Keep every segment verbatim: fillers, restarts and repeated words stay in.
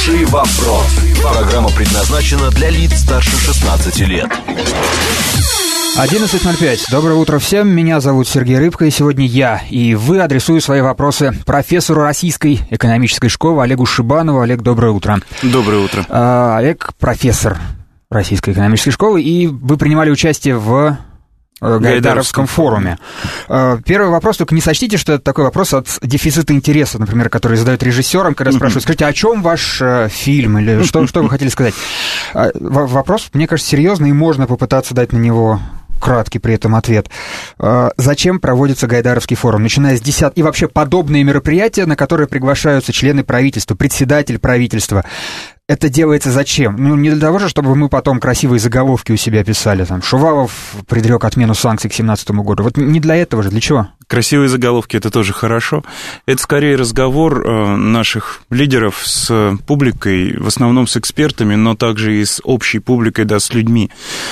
Хороший вопрос. Программа предназначена для лиц старше шестнадцати лет. одиннадцать ноль пять. Доброе утро всем. Меня зовут Сергей Рыбко, и сегодня я и вы адресую свои вопросы профессору Российской экономической школы Олегу Шибанову. Олег, доброе утро. Доброе утро. А, Олег профессор Российской экономической школы, и вы принимали участие в Гайдаровском форуме. Первый вопрос, только не сочтите, что это такой вопрос от дефицита интереса, например, который задают режиссерам, когда спрашивают: скажите, о чем ваш фильм, или что, что вы хотели сказать? Вопрос, мне кажется, серьезный, и можно попытаться дать на него краткий при этом ответ. Зачем проводится Гайдаровский форум? Начиная с десятого... И вообще подобные мероприятия, на которые приглашаются члены правительства, председатель правительства. Это делается зачем? Ну, не для того же, чтобы мы потом красивые заголовки у себя писали. Там, Шувалов предрек отмену санкций к семнадцатому году. Вот не для этого же, для чего? Красивые заголовки — это тоже хорошо. Это скорее разговор наших лидеров с публикой, в основном с экспертами, но также и с общей публикой, да, с людьми.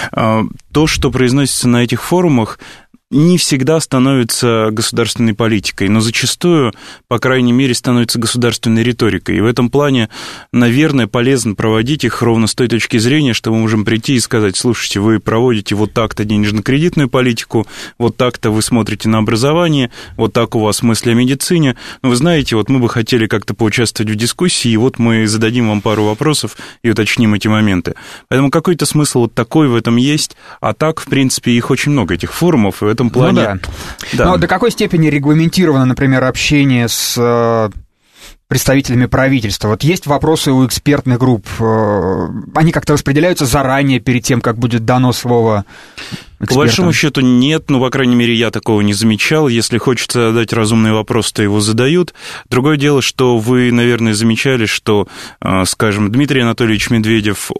То, что произносится на этих форумах, не всегда становится государственной политикой, но зачастую, по крайней мере, становится государственной риторикой. И в этом плане, наверное, полезно проводить их ровно с той точки зрения, что мы можем прийти и сказать: слушайте, вы проводите вот так-то денежно-кредитную политику, вот так-то вы смотрите на образование, вот так у вас мысли о медицине. Но вы знаете, вот мы бы хотели как-то поучаствовать в дискуссии, и вот мы зададим вам пару вопросов и уточним эти моменты. Поэтому какой-то смысл вот такой в этом есть, а так, в принципе, их очень много, этих форумов, и в этом плане... Ну да. Да. Но до какой степени регламентировано, например, общение с э, представителями правительства? Вот есть вопросы у экспертных групп, э, они как-то распределяются заранее, перед тем, как будет дано слово экспертам? По большому счету нет, ну, по крайней мере, я такого не замечал. Если хочется задать разумный вопрос, то его задают. Другое дело, что вы, наверное, замечали, что, скажем, Дмитрий Анатольевич Медведев,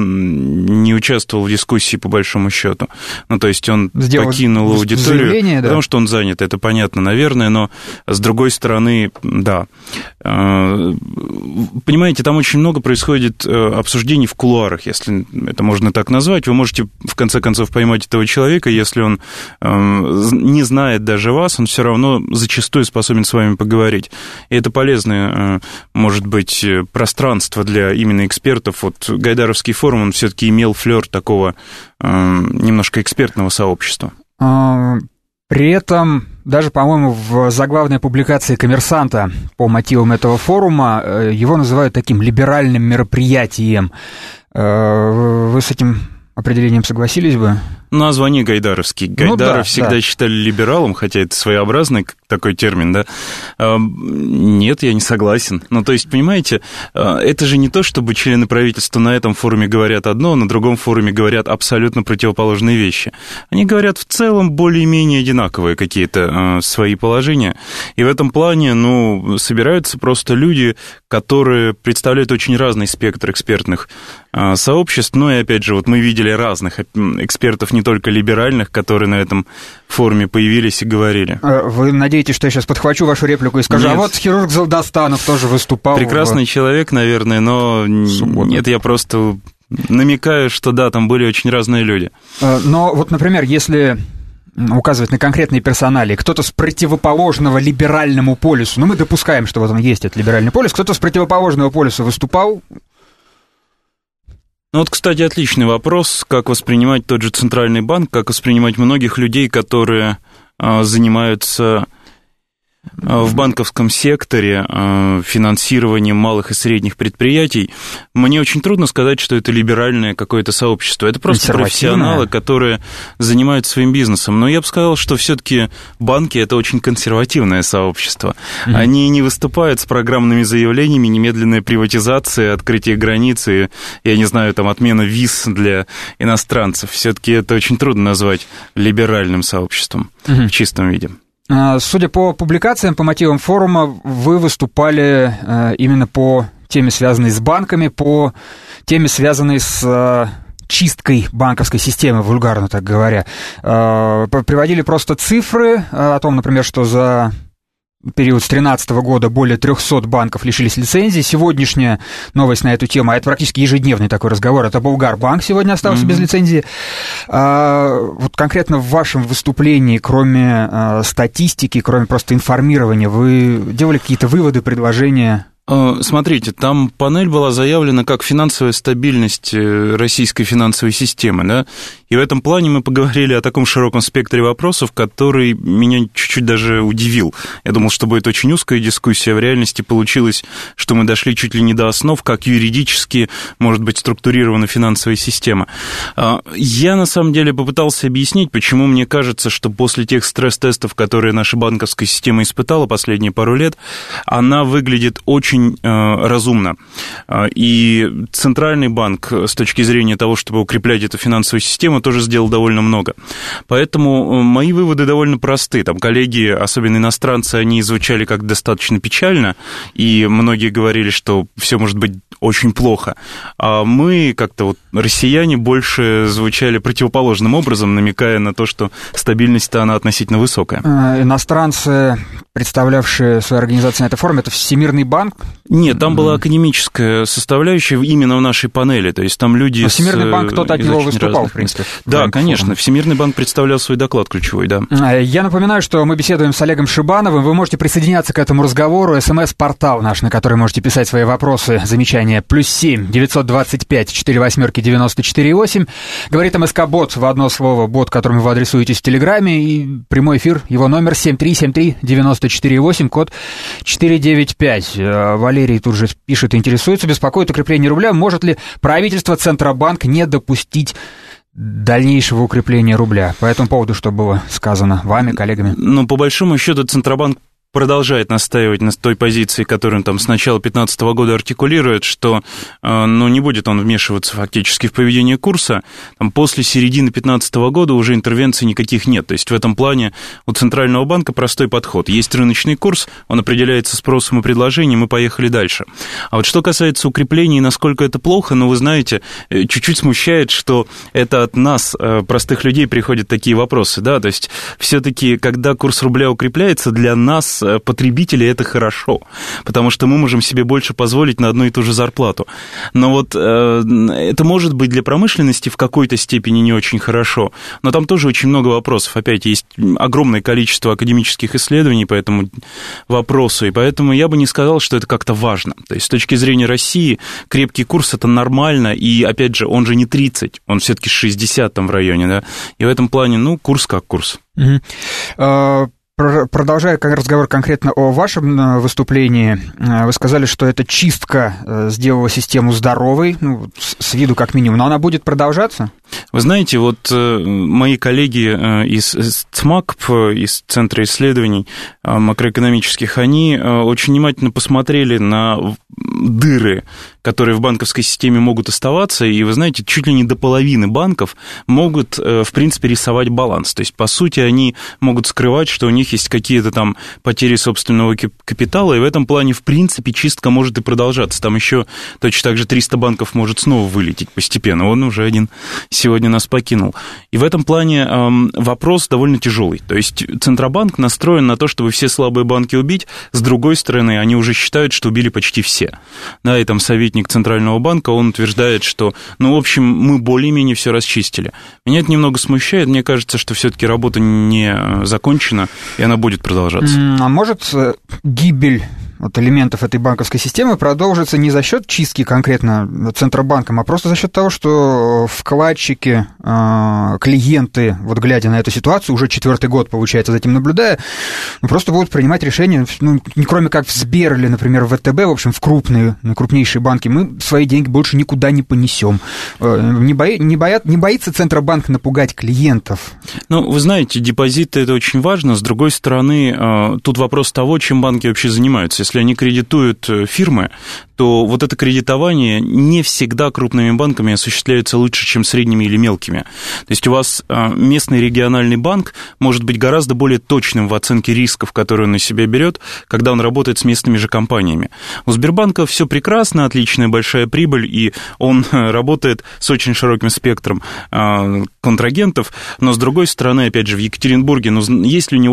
он не участвовал в дискуссии, по большому счету. Ну, то есть он Сделал покинул аудиторию, да. Потому что он занят, это понятно, наверное, но с другой стороны, да. Понимаете, там очень много происходит обсуждений в кулуарах, если это можно так назвать. Вы можете, в конце концов, поймать этого человека, если он э, не знает даже вас, он все равно зачастую способен с вами поговорить. И это полезное, э, может быть, пространство для именно экспертов. Вот Гайдаровский форум, он все-таки имел флёр такого э, немножко экспертного сообщества. При этом, даже, по-моему, в заглавной публикации «Коммерсанта» по мотивам этого форума его называют таким либеральным мероприятием. Вы с этим определением согласились бы? Название гайдаровский. Гайдаров ну, да, всегда да. считали либералом, хотя это своеобразный такой термин, да? Нет, я не согласен. Ну, то есть, понимаете, это же не то, чтобы члены правительства на этом форуме говорят одно, а на другом форуме говорят абсолютно противоположные вещи. Они говорят в целом более-менее одинаковые какие-то свои положения. И в этом плане, ну, собираются просто люди, которые представляют очень разный спектр экспертных сообществ. Ну, и опять же, вот мы видели разных экспертов, не только либеральных, которые на этом форуме появились и говорили. Вы надеетесь, что я сейчас подхвачу вашу реплику и скажу: нет. А вот хирург Залдастанов тоже выступал. Прекрасный в... человек, наверное, но Суббота. Нет, я просто намекаю, что да, там были очень разные люди. Но вот, например, если указывать на конкретные персонали, кто-то с противоположного либеральному полюсу, ну, мы допускаем, что вот он есть, этот либеральный полюс, кто-то с противоположного полюса выступал. Ну вот, кстати, отличный вопрос, как воспринимать тот же Центральный банк, как воспринимать многих людей, которые а, занимаются а, в банковском секторе а, финансированием малых и средних предприятий. Мне очень трудно сказать, что это либеральное какое-то сообщество. Это просто профессионалы, которые занимаются своим бизнесом. Но я бы сказал, что все-таки банки – это очень консервативное сообщество. Mm-hmm. Они не выступают с программными заявлениями, немедленная приватизация, открытие границ и, я не знаю, там, отмена виз для иностранцев. Все-таки это очень трудно назвать либеральным сообществом mm-hmm. в чистом виде. Судя по публикациям, по мотивам форума, вы выступали именно по теме, связанной с банками, по теме, связанной с чисткой банковской системы, вульгарно так говоря. Приводили просто цифры о том, например, что за период с две тысячи тринадцатого года более трехсот банков лишились лицензии. Сегодняшняя новость на эту тему, а это практически ежедневный такой разговор, это Булгарбанк сегодня остался mm-hmm. без лицензии. А, вот конкретно в вашем выступлении, кроме а, статистики, кроме просто информирования, вы делали какие-то выводы, предложения? Смотрите, там панель была заявлена как финансовая стабильность российской финансовой системы, да, и в этом плане мы поговорили о таком широком спектре вопросов, который меня чуть-чуть даже удивил. Я думал, что будет очень узкая дискуссия, а в реальности получилось, что мы дошли чуть ли не до основ, как юридически может быть структурирована финансовая система. Я, на самом деле, попытался объяснить, почему мне кажется, что после тех стресс-тестов, которые наша банковская система испытала последние пару лет, она выглядит очень очень разумно. И Центральный банк с точки зрения того, чтобы укреплять эту финансовую систему, тоже сделал довольно много. Поэтому мои выводы довольно просты. Там коллеги, особенно иностранцы, они звучали как достаточно печально, и многие говорили, что все может быть очень плохо. А мы, как-то вот россияне, больше звучали противоположным образом, намекая на то, что стабильность-то она относительно высокая. Иностранцы, представлявшие свою организацию на этой форуме, это Всемирный банк? Нет, там была академическая составляющая именно в нашей панели, то есть там люди... А Всемирный банк, кто-то от него выступал, в принципе. Да, конечно, форум. Всемирный банк представлял свой доклад ключевой, да. Я напоминаю, что мы беседуем с Олегом Шибановым, вы можете присоединяться к этому разговору, СМС-портал наш, на который можете писать свои вопросы, замечания, плюс семь девятьсот двадцать пять четыре восьмерки девяносто четыре восемь, говорит МСК-бот, в одно слово, бот, которым вы адресуетесь в Телеграме, и прямой эфир, его номер семь три семь три девяносто четыре восемь, код четыре девять пять. Валерий тут же пишет, интересуется, беспокоит укрепление рубля. Может ли правительство, Центробанк не допустить дальнейшего укрепления рубля? По этому поводу что было сказано вами, коллегами? Ну, по большому счету, Центробанк продолжает настаивать на той позиции, которую он там с начала две тысячи пятнадцатого года артикулирует, что ну, не будет он вмешиваться фактически в поведение курса. Там, после середины две тысячи пятнадцатого года уже интервенций никаких нет. То есть в этом плане у Центрального банка простой подход. Есть рыночный курс, он определяется спросом и предложением, мы поехали дальше. А вот что касается укреплений, насколько это плохо, ну, вы знаете, чуть-чуть смущает, что это от нас, простых людей, приходят такие вопросы. Да? То есть все-таки, когда курс рубля укрепляется, для нас потребителей это хорошо, потому что мы можем себе больше позволить на одну и ту же зарплату. Но вот э, это может быть для промышленности в какой-то степени не очень хорошо, но там тоже очень много вопросов. Опять есть огромное количество академических исследований по этому вопросу, и поэтому я бы не сказал, что это как-то важно. То есть с точки зрения России крепкий курс это нормально, и опять же, он же не тридцать, он все-таки шестьдесят там в районе, да, и в этом плане, ну, курс как курс. Угу. Uh... Продолжая разговор конкретно о вашем выступлении, вы сказали, что эта чистка сделала систему здоровой, ну, с виду как минимум, но она будет продолжаться? Вы знаете, вот мои коллеги из ЦМАКП, из Центра исследований макроэкономических, они очень внимательно посмотрели на дыры, которые в банковской системе могут оставаться, и, вы знаете, чуть ли не до половины банков могут, в принципе, рисовать баланс. То есть, по сути, они могут скрывать, что у них есть какие-то там потери собственного капитала, и в этом плане, в принципе, чистка может и продолжаться. Там еще точно так же триста банков может снова вылететь постепенно. Он уже один сегодня нас покинул. И в этом плане эм, вопрос довольно тяжелый. То есть Центробанк настроен на то, чтобы все слабые банки убить. С другой стороны, они уже считают, что убили почти все. Да, и там советник Центрального банка, он утверждает, что, ну, в общем, мы более-менее все расчистили. Меня это немного смущает. Мне кажется, что все-таки работа не закончена, и она будет продолжаться. А может гибель вот элементов этой банковской системы продолжится не за счет чистки конкретно Центробанком, а просто за счет того, что вкладчики, клиенты, вот глядя на эту ситуацию, уже четвертый год, получается, за этим наблюдая, просто будут принимать решения, ну, не кроме как в Сбер или, например, в ВТБ, в общем, в крупные, крупнейшие банки, мы свои деньги больше никуда не понесем. Не, бои, не, боят, не боится Центробанк напугать клиентов? Ну, вы знаете, депозиты – это очень важно. С другой стороны, тут вопрос того, чем банки вообще занимаются. Если они кредитуют фирмы, то вот это кредитование не всегда крупными банками осуществляется лучше, чем средними или мелкими. То есть у вас местный региональный банк может быть гораздо более точным в оценке рисков, которые он на себя берет, когда он работает с местными же компаниями. У Сбербанка все прекрасно, отличная большая прибыль, и он работает с очень широким спектром контрагентов, но, с другой стороны, опять же, в Екатеринбурге, ну, есть ли у него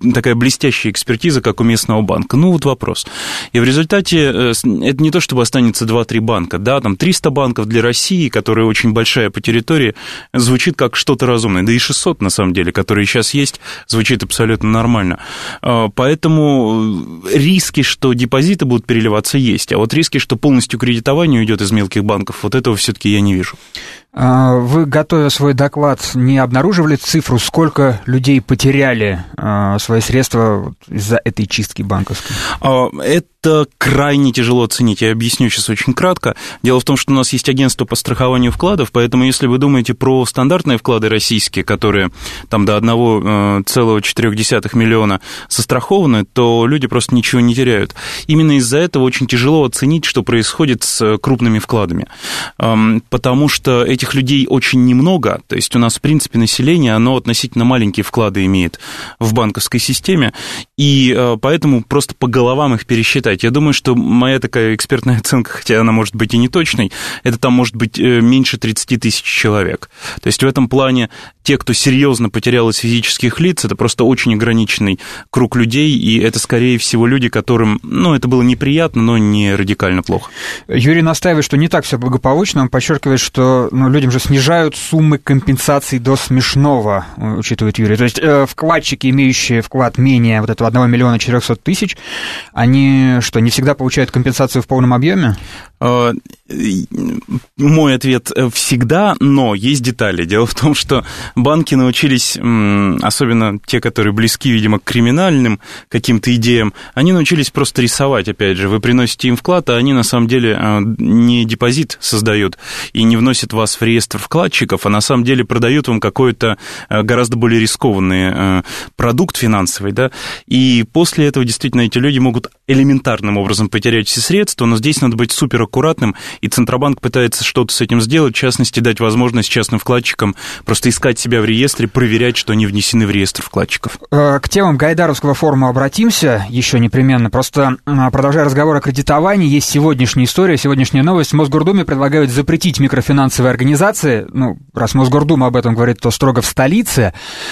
такая блестящая экспертиза, как у местного банка. Ну, вот вопрос. И в результате это не то, чтобы останется два-три банка, да, там триста банков для России, которая очень большая по территории, звучит как что-то разумное. Да и шестьсот, на самом деле, которые сейчас есть, звучит абсолютно нормально. Поэтому риски, что депозиты будут переливаться, есть. А вот риски, что полностью кредитование уйдет из мелких банков, вот этого все-таки я не вижу. Вы, готовя свой доклад, не обнаруживали цифру, сколько людей потеряли свои средства из-за этой чистки банковской? Это крайне тяжело оценить. Я объясню сейчас очень кратко. Дело в том, что у нас есть агентство по страхованию вкладов, поэтому если вы думаете про стандартные вклады российские, которые там до одного целого четырех десятых миллиона застрахованы, то люди просто ничего не теряют. Именно из-за этого очень тяжело оценить, что происходит с крупными вкладами, потому что этих людей очень немного, то есть у нас, в принципе, население, оно относительно маленькие вклады имеет в банковской системе, и поэтому просто по головам их пересчитать. Я думаю, что моя такая экспертная оценка, хотя она может быть и не точной, это там может быть меньше тридцать тысяч человек. То есть в этом плане те, кто серьезно потерял из физических лиц, это просто очень ограниченный круг людей, и это, скорее всего, люди, которым, ну, это было неприятно, но не радикально плохо. Юрий настаивает, что не так все благополучно. Он подчеркивает, что ну, людям же снижают суммы компенсаций до смешного, учитывает Юрий. То есть э, вкладчики, имеющие вклад менее вот этого одного миллиона четырехсот тысяч, они что, не всегда получают компенсацию в полном объеме? Мой ответ – всегда, но есть детали. Дело в том, что банки научились, особенно те, которые близки, видимо, к криминальным каким-то идеям, они научились просто рисовать, опять же. Вы приносите им вклад, а они на самом деле не депозит создают и не вносят вас в реестр вкладчиков, а на самом деле продают вам какой-то гораздо более рискованный продукт финансовый, да, и после этого действительно эти люди могут элементарным образом потерять все средства, но здесь надо быть супераккуратным, и Центробанк пытается что-то с этим сделать, в частности, дать возможность частным вкладчикам просто искать себя в реестре, проверять, что они внесены в реестр вкладчиков. К темам Гайдаровского форума обратимся еще непременно. Просто, продолжая разговор о кредитовании, есть сегодняшняя история, сегодняшняя новость. В Мосгордуме предлагают запретить микрофинансовые организации. Ну, раз Мосгордума об этом говорит, то строго в столице.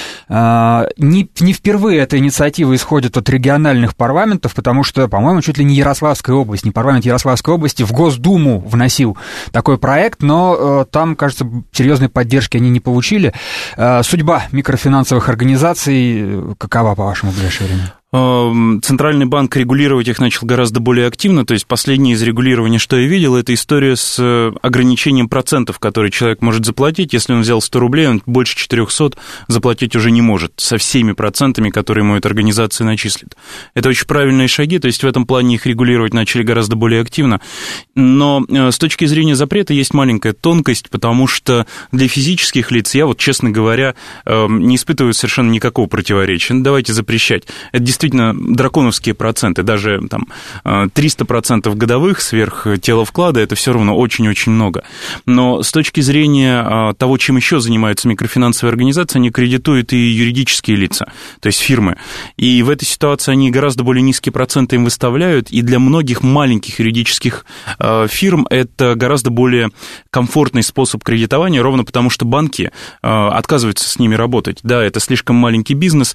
Не, не впервые эта инициатива исходит от региональных парламентов, потому что, по-моему, чуть ли не Ярославская область, не парламент Ярославской области в Госдуму вносил такой проект, но там, кажется, серьезной поддержки они не получили. Судьба микрофинансовых организаций какова, по вашему, в ближайшее время? Центральный банк регулировать их начал гораздо более активно, то есть последнее из регулирования, что я видел, это история с ограничением процентов, которые человек может заплатить. Если он взял сто рублей, он больше четырехсот заплатить уже не может со всеми процентами, которые ему эта организация начислит. Это очень правильные шаги, то есть в этом плане их регулировать начали гораздо более активно. Но с точки зрения запрета есть маленькая тонкость, потому что для физических лиц я, вот, честно говоря, не испытываю совершенно никакого противоречия. Ну, давайте запрещать. Это действительно драконовские проценты, даже там триста процентов годовых сверх тела вклада, это все равно очень-очень много. Но с точки зрения того, чем еще занимаются микрофинансовые организации, они кредитуют и юридические лица, то есть фирмы. И в этой ситуации они гораздо более низкие проценты им выставляют, и для многих маленьких юридических фирм это гораздо более комфортный способ кредитования, ровно потому что банки отказываются с ними работать. Да, это слишком маленький бизнес,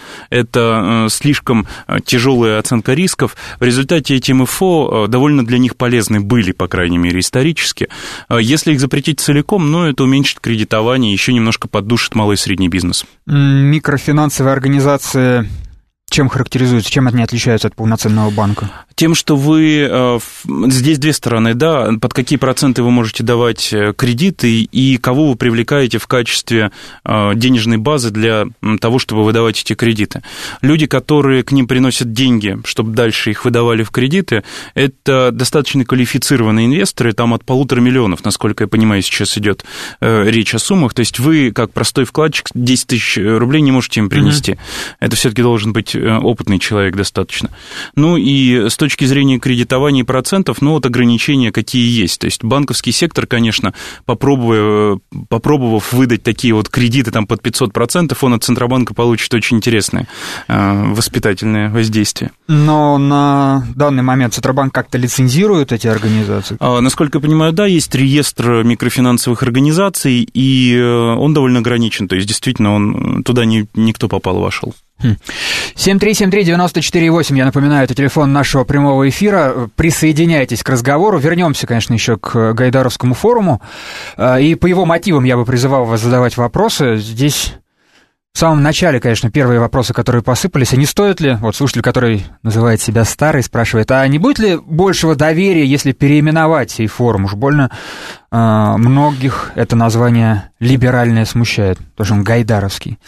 это слишком тяжелая оценка рисков. В результате эти эм эф о довольно для них полезны были, по крайней мере, исторически. Если их запретить целиком, ну, это уменьшит кредитование, еще немножко поддушит малый и средний бизнес. Микрофинансовые организации чем характеризуются, чем они отличаются от полноценного банка? Тем, что вы... Здесь две стороны, да, под какие проценты вы можете давать кредиты и кого вы привлекаете в качестве денежной базы для того, чтобы выдавать эти кредиты. Люди, которые к ним приносят деньги, чтобы дальше их выдавали в кредиты, это достаточно квалифицированные инвесторы, там от полутора миллионов, насколько я понимаю, сейчас идет речь о суммах. То есть вы, как простой вкладчик, десять тысяч рублей не можете им принести. Mm-hmm. Это все-таки должен быть опытный человек достаточно. Ну и с точки зрения кредитования и процентов, ну вот ограничения какие есть. То есть банковский сектор, конечно, попробуя, попробовав выдать такие вот кредиты там под пятьсот процентов, он от Центробанка получит очень интересное э, воспитательное воздействие. Но на данный момент Центробанк как-то лицензирует эти организации? А, насколько я понимаю, да, есть реестр микрофинансовых организаций, и он довольно ограничен. То есть действительно он, туда не, никто попал и вошел. семь три семь три девять четыре восемь, я напоминаю, это телефон нашего прямого эфира. Присоединяйтесь к разговору. Вернемся, конечно, еще к Гайдаровскому форуму. И по его мотивам я бы призывал вас задавать вопросы. Здесь в самом начале, конечно, первые вопросы, которые посыпались, а не стоит ли, вот слушатель, который называет себя старый, спрашивает, а не будет ли большего доверия, если переименовать сей форум? Уж больно э, многих это название либеральное смущает, потому что он гайдаровский.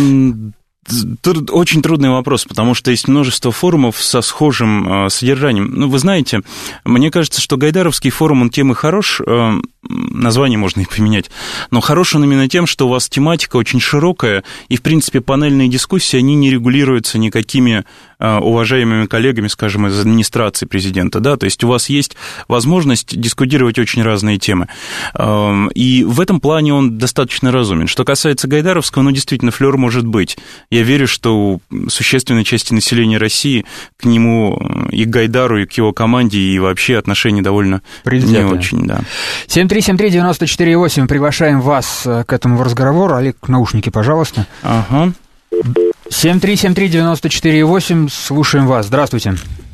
Тут очень трудный вопрос, потому что есть множество форумов со схожим э, содержанием. Ну, вы знаете, мне кажется, что Гайдаровский форум, он тем и хорош, э, название можно и поменять, но хорош он именно тем, что у вас тематика очень широкая, и, в принципе, панельные дискуссии, они не регулируются никакими э, уважаемыми коллегами, скажем, из администрации президента, да, то есть у вас есть возможность дискутировать очень разные темы, э, и в этом плане он достаточно разумен. Что касается Гайдаровского, ну, действительно, флёр может быть. Я верю, что у существенной части населения России к нему, и к Гайдару, и к его команде, и вообще отношения довольно не очень, да. семь три семь три девять четыре восемь, приглашаем вас к этому разговору. Олег, наушники, пожалуйста. Ага. семь три семь три девять четыре восемь, слушаем вас. Здравствуйте.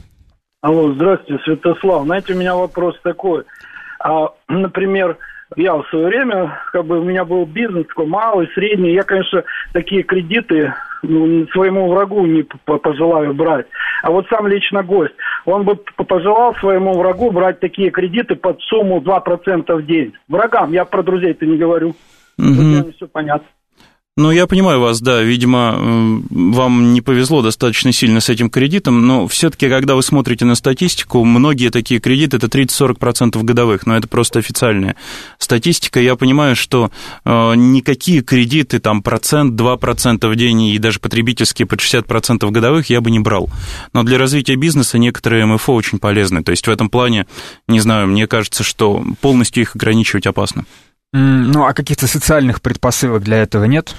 Алло, здравствуйте, Святослав. Знаете, у меня вопрос такой. А, например, я в свое время, как бы у меня был бизнес такой малый, средний. Я, конечно, такие кредиты ну, своему врагу не пожелаю брать. А вот сам лично гость, он бы пожелал своему врагу брать такие кредиты под сумму два процента в день. Врагам, я про друзей-то не говорю. Mm-hmm. Все понятно. Ну, я понимаю вас, да, видимо, вам не повезло достаточно сильно с этим кредитом, но все-таки, когда вы смотрите на статистику, многие такие кредиты – это тридцать-сорок процентов годовых, но это просто официальная статистика. Я понимаю, что э, никакие кредиты, там, процент, два процента в день и даже потребительские под шестьдесят процентов годовых я бы не брал. Но для развития бизнеса некоторые эм эф о очень полезны, то есть в этом плане, не знаю, мне кажется, что полностью их ограничивать опасно. Ну, а каких-то социальных предпосылок для этого нет?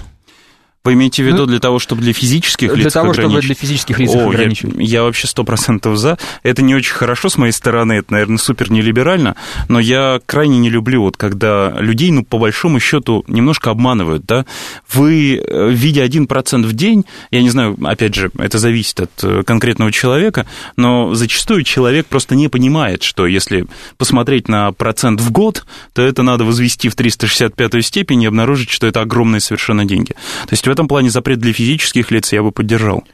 Вы имеете в виду для того, чтобы для физических лиц Для того, ограничить? чтобы для физических лиц О, ограничивать. Я, я вообще сто процентов за. Это не очень хорошо с моей стороны, это, наверное, супер нелиберально, но я крайне не люблю, вот, когда людей, ну, по большому счету, немножко обманывают, да. Вы, видя один процент в день, я не знаю, опять же, это зависит от конкретного человека, но зачастую человек просто не понимает, что если посмотреть на процент в год, то это надо возвести в триста шестьдесят пятую степень и обнаружить, что это огромные совершенно деньги. То есть в этом плане запрет для физических лиц я бы поддержал.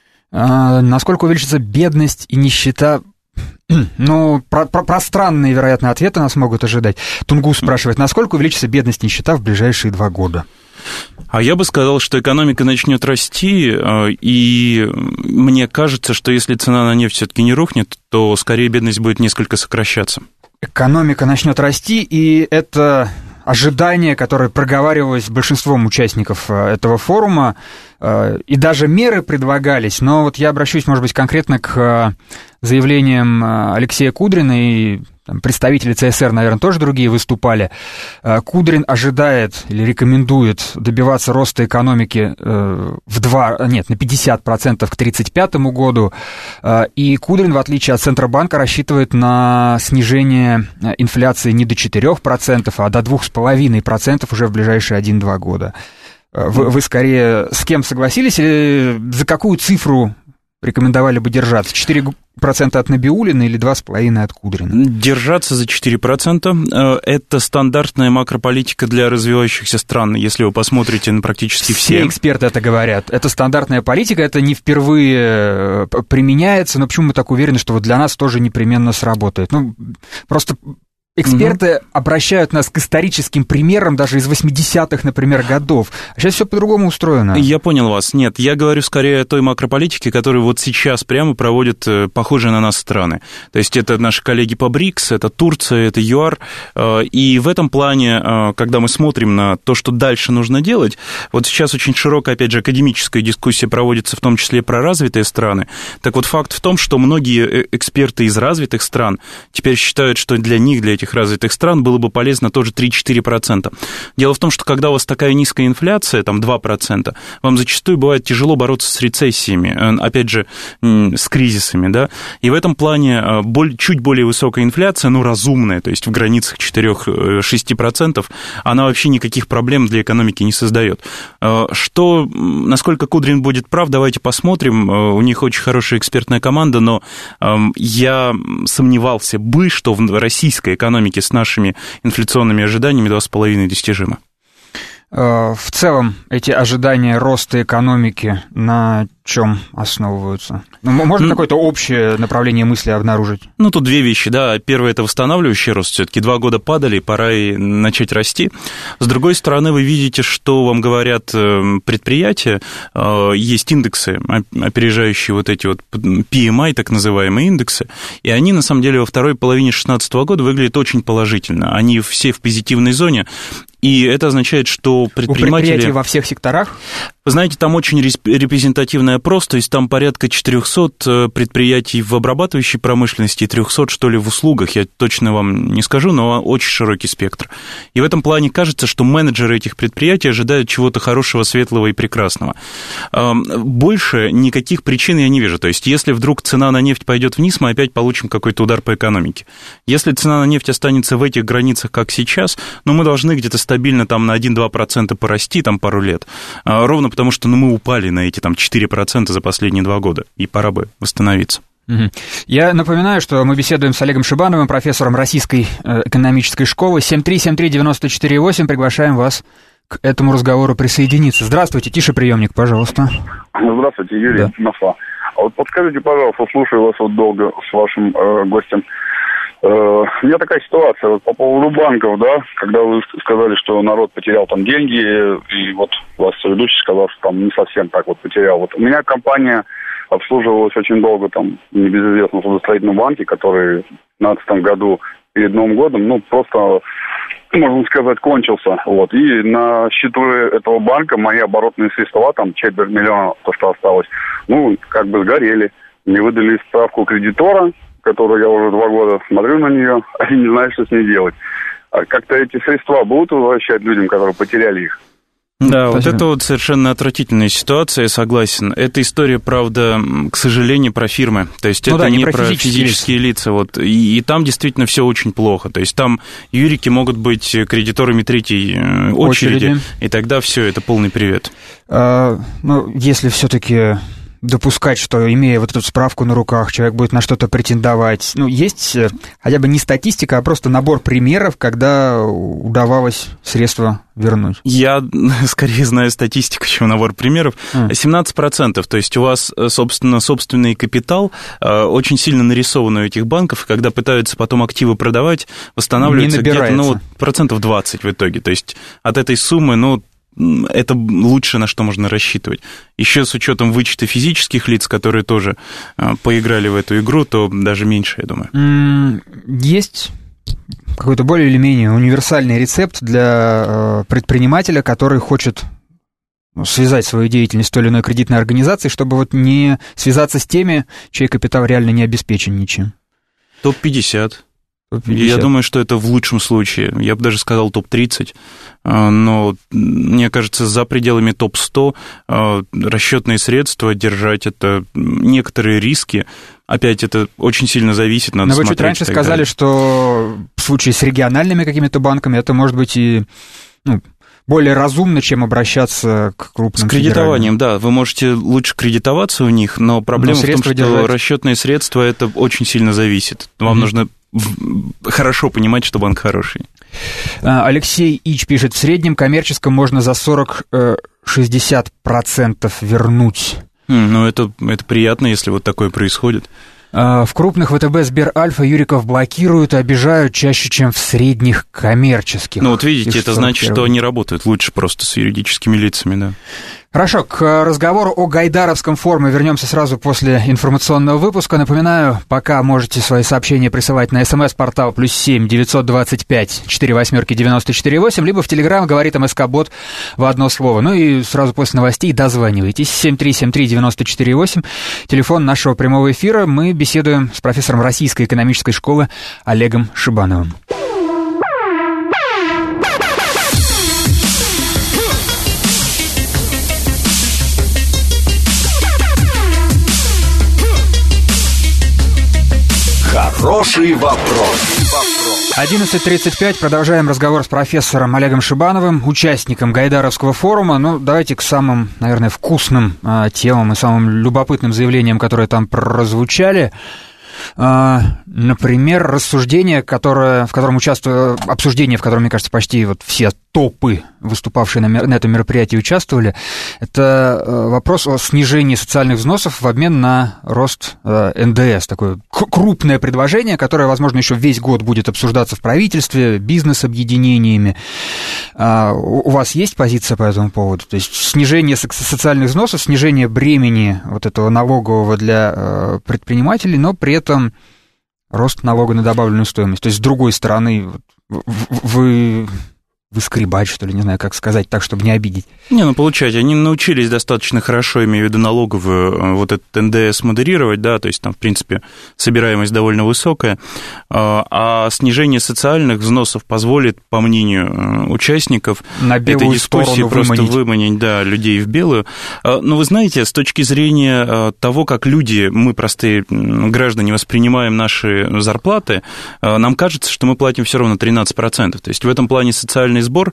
А, насколько увеличится бедность и нищета? Ну, про, про, пространные, вероятно, ответы нас могут ожидать. Тунгус спрашивает, насколько увеличится бедность и нищета в ближайшие два года? А я бы сказал, что экономика начнет расти, и мне кажется, что если цена на нефть все-таки не рухнет, то скорее бедность будет несколько сокращаться. Экономика начнет расти, и это ожидание, которое проговаривалось большинством участников этого форума, и даже меры предлагались, но вот я обращусь, может быть, конкретно к заявлениям Алексея Кудрина, и там, представители цэ эс эр, наверное, тоже другие выступали. Кудрин ожидает или рекомендует добиваться роста экономики в два, нет, на пятьдесят процентов к тридцать пятому году, и Кудрин, в отличие от Центробанка, рассчитывает на снижение инфляции не до четырёх процентов, а до двух с половиной процентов уже в ближайшие один-два года. Вы, вы скорее с кем согласились или за какую цифру рекомендовали бы держаться? четыре процента от Набиуллина или два с половиной от Кудрина? Держаться за четыре процента. Это стандартная макрополитика для развивающихся стран, если вы посмотрите на практически все. Все эксперты это говорят. Это стандартная политика, это не впервые применяется, но почему мы так уверены, что вот для нас тоже непременно сработает? Ну, просто... Эксперты угу. обращают нас к историческим примерам даже из восьмидесятых, например, годов. А сейчас все по-другому устроено. Я понял вас. Нет, я говорю скорее о той макрополитике, которую вот сейчас прямо проводят похожие на нас страны. То есть это наши коллеги по БРИКС, это Турция, это ЮАР. И в этом плане, когда мы смотрим на то, что дальше нужно делать, вот сейчас очень широкая, опять же, академическая дискуссия проводится, в том числе про развитые страны. Так вот, факт в том, что многие эксперты из развитых стран теперь считают, что для них, для этих европейских развитых стран было бы полезно тоже три-четыре процента. Дело в том, что когда у вас такая низкая инфляция, там два процента, вам зачастую бывает тяжело бороться с рецессиями, опять же, с кризисами, да, и в этом плане чуть более высокая инфляция, ну, разумная, то есть в границах четыре-шесть процентов, она вообще никаких проблем для экономики не создает. Что, насколько Кудрин будет прав, давайте посмотрим, у них очень хорошая экспертная команда, но я сомневался бы, что в российской экономике с нашими инфляционными ожиданиями два с половиной достижимо. В целом, эти ожидания роста экономики на чем основываются? Ну, можно ну, какое-то общее направление мысли обнаружить? Ну, тут две вещи, да. Первое – это восстанавливающий рост. Все-таки два года падали, пора и начать расти. С другой стороны, вы видите, что вам говорят предприятия. Есть индексы, опережающие вот эти вот пи эм ай, так называемые индексы, и они, на самом деле, во второй половине две тысячи шестнадцатого года выглядят очень положительно. Они все в позитивной зоне, и это означает, что предприниматели... У предприятий во всех секторах? Вы знаете, там очень репрезентативный опрос, то есть там порядка четырехсот предприятий в обрабатывающей промышленности и трехсот, что ли, в услугах, я точно вам не скажу, но очень широкий спектр. И в этом плане кажется, что менеджеры этих предприятий ожидают чего-то хорошего, светлого и прекрасного. Больше никаких причин я не вижу. То есть если вдруг цена на нефть пойдет вниз, мы опять получим какой-то удар по экономике. Если цена на нефть останется в этих границах, как сейчас, ну, мы должны где-то стабильно там на один-два процента порасти там пару лет. Ровно потому что ну, мы упали на эти там четыре процента за последние два года, и пора бы восстановиться. Угу. Я напоминаю, что мы беседуем с Олегом Шибановым, профессором Российской экономической школы. семь три семь три девять четыре восемь. Приглашаем вас к этому разговору присоединиться. Здравствуйте, тише приемник, пожалуйста. Здравствуйте, Юрий, да. Москва. А вот подскажите, пожалуйста, слушаю вас вот долго с вашим э, гостем. У меня такая ситуация вот, по поводу банков, да, когда вы сказали, что народ потерял там деньги, и вот вас ведущий сказал, что там не совсем так вот потерял. Вот у меня компания обслуживалась очень долго там в небезызвестном судостроительном банке, который в две тысячи пятнадцатом году перед Новым годом, ну, просто, можно сказать, кончился. Вот. И на счету этого банка мои оборотные средства, там четверть миллиона, то, что осталось, ну, как бы сгорели. Мне выдали справку кредитора, которую я уже два года смотрю на нее, и не знаю, что с ней делать. А как-то эти средства будут возвращать людям, которые потеряли их? Да, Спасибо. Вот это вот совершенно отвратительная ситуация, я согласен. Эта история, правда, к сожалению, про фирмы. То есть ну это да, не, не про, про физические, физические лица. лица вот. и, и там действительно все очень плохо. То есть там юрики могут быть кредиторами третьей очереди, очереди. И тогда все, это полный привет. А, ну, если все-таки... допускать, что, имея вот эту справку на руках, человек будет на что-то претендовать. Ну, есть хотя бы не статистика, а просто набор примеров, когда удавалось средства вернуть. Я скорее знаю статистику, чем набор примеров. семнадцать процентов, то есть у вас, собственно, собственный капитал очень сильно нарисован у этих банков, и когда пытаются потом активы продавать, восстанавливается где-то, ну, вот, процентов двадцать в итоге. То есть от этой суммы, ну, это лучше, на что можно рассчитывать. Еще с учетом вычета физических лиц, которые тоже поиграли в эту игру, то даже меньше, я думаю. Есть какой-то более или менее универсальный рецепт для предпринимателя, который хочет связать свою деятельность с той или иной кредитной организацией, чтобы вот не связаться с теми, чей капитал реально не обеспечен ничем? топ пятьдесят. Я думаю, что это в лучшем случае. Я бы даже сказал топ тридцать. Но, мне кажется, за пределами топ сто расчетные средства держать — это некоторые риски. Опять это очень сильно зависит, надо смотреть. Но вы чуть раньше сказали, далее. Что в случае с региональными какими-то банками это может быть и... Ну, более разумно, чем обращаться к крупным. С кредитованием, да. Вы можете лучше кредитоваться у них, но проблема но в том, что держать... расчетные средства, это очень сильно зависит. Вам mm-hmm. нужно хорошо понимать, что банк хороший. Алексей Ич пишет, в среднем коммерческом можно за сорок-шестьдесят процентов вернуть. Mm, ну, это, это приятно, если вот такое происходит. В крупных ВТБ, Сбер, Альфа юриков блокируют и обижают чаще, чем в средних коммерческих. Ну вот видите, это значит, что они работают лучше просто с юридическими лицами, да. Хорошо, к разговору о Гайдаровском форуме вернемся сразу после информационного выпуска. Напоминаю, пока можете свои сообщения присылать на смс-портал плюс семь девятьсот двадцать пять четыре восьмерки девяносто четыре восемь, либо в Телеграм говорит МСК-бот в одно слово. Ну и сразу после новостей дозванивайтесь. семь три семь три девяносто четыре восемь, телефон нашего прямого эфира. Мы беседуем с профессором Российской экономической школы Олегом Шибановым. Хороший вопрос. одиннадцать тридцать пять. Продолжаем разговор с профессором Олегом Шибановым, участником Гайдаровского форума. Ну, давайте к самым, наверное, вкусным э, темам и самым любопытным заявлениям, которые там прозвучали. Например, рассуждение, которое, в котором участвовали, обсуждение, в котором, мне кажется, почти вот все топы, выступавшие на, на этом мероприятии, участвовали, это вопрос о снижении социальных взносов в обмен на рост эн дэ эс. Такое крупное предложение, которое, возможно, еще весь год будет обсуждаться в правительстве, бизнес-объединениями. У вас есть позиция по этому поводу? То есть снижение социальных взносов, снижение бремени вот этого налогового для предпринимателей, но при этом рост налога на добавленную стоимость. То есть, с другой стороны, вы... выскребать, что ли, не знаю, как сказать так, чтобы не обидеть. Не, ну, получайте, они научились достаточно хорошо, имею в виду налоговую, вот этот эн дэ эс модерировать, да, то есть там, в принципе, собираемость довольно высокая, а снижение социальных взносов позволит, по мнению участников, этой дискуссии просто выманить. выманить, да, людей в белую. Но вы знаете, с точки зрения того, как люди, мы, простые граждане, воспринимаем наши зарплаты, нам кажется, что мы платим все равно тринадцать процентов, то есть в этом плане социальный сбор,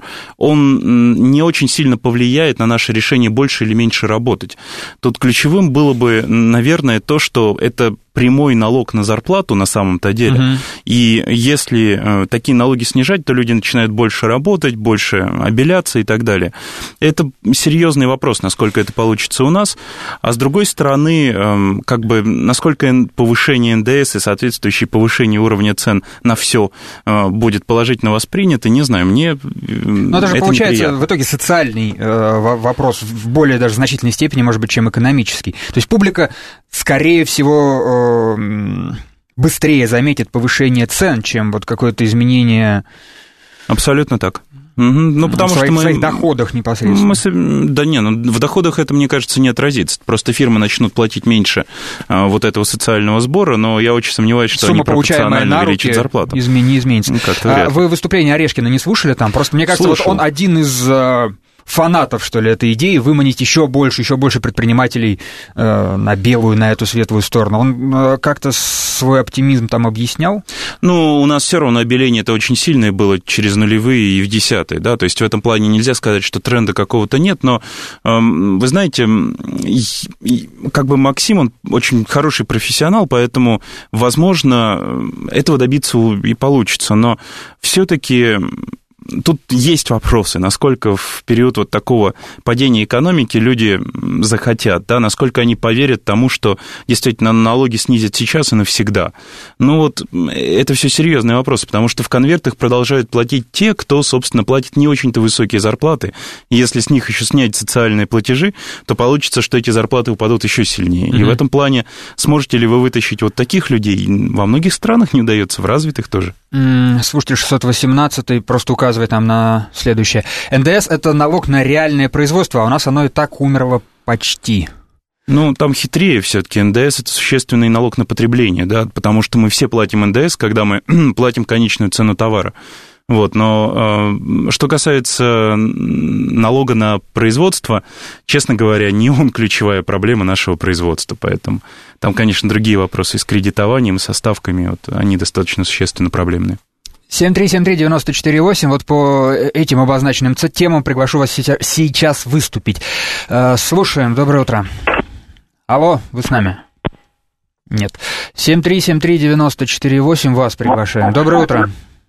он не очень сильно повлияет на наше решение больше или меньше работать. Тут ключевым было бы, наверное, то, что это прямой налог на зарплату на самом-то деле. Uh-huh. И если такие налоги снижать, то люди начинают больше работать, больше обеляться и так далее. Это серьезный вопрос, насколько это получится у нас. А с другой стороны, как бы, насколько повышение эн дэ эс и соответствующее повышение уровня цен на все будет положительно воспринято, не знаю, мне Но это же это получается неприятно. В итоге социальный вопрос в более даже значительной степени, может быть, чем экономический. То есть публика, скорее всего, быстрее заметит повышение цен, чем вот какое-то изменение... Абсолютно так. Угу. Ну, потому в своих, что мы... в своих доходах непосредственно. Мы... Да не, ну в доходах это, мне кажется, не отразится. Просто фирмы начнут платить меньше а, вот этого социального сбора, но я очень сомневаюсь, что Сумма, они пропорционально увеличат зарплату. Изме... Не изменится. Ну, а, вы выступление Орешкина не слушали там? Просто мне кажется, Слушал. вот он один из... фанатов, что ли, этой идеи, выманить еще больше, еще больше предпринимателей э, на белую, на эту светлую сторону. Он э, как-то свой оптимизм там объяснял? Ну, у нас все равно обеление это очень сильное было через нулевые и в десятые, да, то есть в этом плане нельзя сказать, что тренда какого-то нет, но, э, вы знаете, как бы Максим, он очень хороший профессионал, поэтому, возможно, этого добиться и получится, но все-таки... Тут есть вопросы, насколько в период вот такого падения экономики люди захотят, да, насколько они поверят тому, что действительно налоги снизят сейчас и навсегда. Ну вот это все серьезные вопросы, потому что в конвертах продолжают платить те, кто, собственно, платит не очень-то высокие зарплаты. И если с них еще снять социальные платежи, то получится, что эти зарплаты упадут еще сильнее. Mm-hmm. И в этом плане сможете ли вы вытащить вот таких людей? Во многих странах не удается, в развитых тоже. Mm, слушатель шестьсот восемнадцатый просто указывает нам на следующее. эн дэ эс – это налог на реальное производство, а у нас оно и так умерло почти. Ну, там хитрее все-таки. эн дэ эс – это существенный налог на потребление, да, потому что мы все платим эн дэ эс, когда мы платим конечную цену товара. Вот, но э, что касается налога на производство, честно говоря, не он ключевая проблема нашего производства, поэтому там, конечно, другие вопросы с кредитованием, со ставками, вот, они достаточно существенно проблемные. семь три семь три девять четыре восемь, вот по этим обозначенным темам приглашу вас сейчас выступить. Слушаем, доброе утро. Алло, вы с нами? Нет. семь три семь три девять четыре восемь, вас приглашаем. Доброе утро.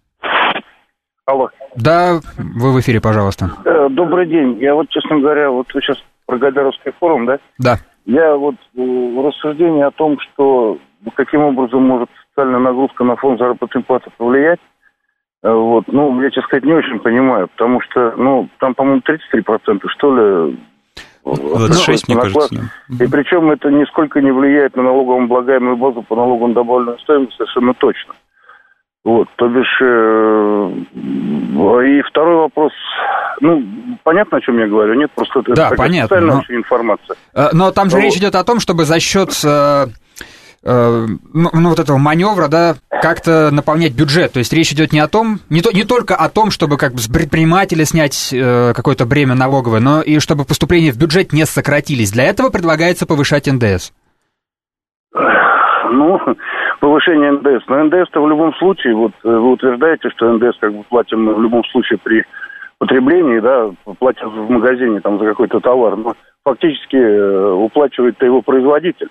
Алло. Да, вы в эфире, пожалуйста. Добрый день. Я вот, честно говоря, вот вы сейчас про Гайдаровский форум, да? Да. Я вот в рассуждении о том, что каким образом может социальная нагрузка на фонд заработной платы повлиять, вот, ну, я, честно сказать, не очень понимаю, потому что, ну, там, по-моему, тридцать три процента, что ли, двадцать шесть, мне кажется, да. И причем это нисколько не влияет на налогооблагаемую базу по налогу на добавленную стоимость совершенно точно. Вот, то бишь, э, и второй вопрос, ну, понятно, о чем я говорю, нет, просто это да, такая понятно, специальная но... очень информация. Но там же вот. Речь идет о том, чтобы за счет э, э, ну, ну, вот этого маневра, да, как-то наполнять бюджет. То есть речь идет не о том, не, то, не только о том, чтобы как бы с предпринимателя снять э, какое-то бремя налоговое, но и чтобы поступления в бюджет не сократились. Для этого предлагается повышать эн дэ эс. Ну, повышение эн дэ эс. Но эн дэ эс-то в любом случае, вот вы утверждаете, что эн дэ эс как бы платим мы в любом случае при потреблении, да, платят в магазине там за какой-то товар, но фактически уплачивает-то его производитель.